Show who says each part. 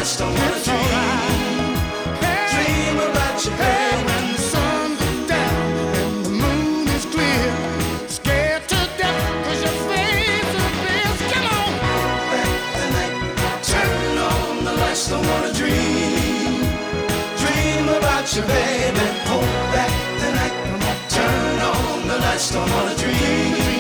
Speaker 1: lights, don't wanna
Speaker 2: It's
Speaker 1: dream.
Speaker 2: alright. Hey,
Speaker 1: Dream about you,
Speaker 2: hey,
Speaker 1: baby.
Speaker 2: when the sun goes down and the moon is clear, scared to death 'cause your face appears. Come on,
Speaker 1: Back the night, turn on the lights, don't wanna dream. Dream about you, baby. Hold back the night, turn on the lights, don't wanna dream.